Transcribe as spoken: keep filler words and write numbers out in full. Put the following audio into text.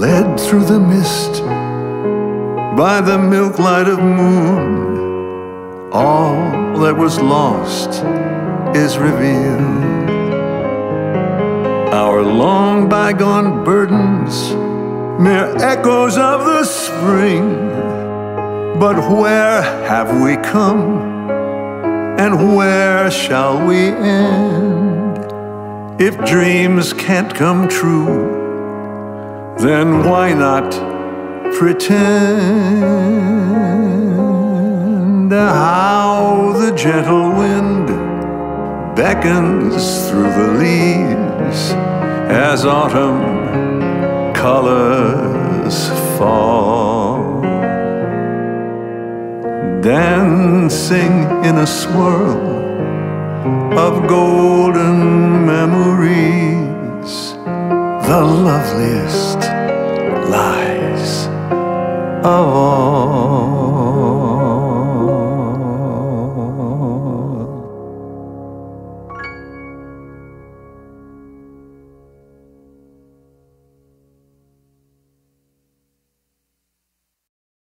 led through the mist by the milk light of moon. All that was lost is revealed. Our long bygone burdens, mere echoes of the spring. But where have we come, and where shall we end? If dreams can't come true, then why not pretend? How the gentle wind beckons through the leaves as autumn colors fall, dancing in a swirl of golden memories. The loveliest lies of all.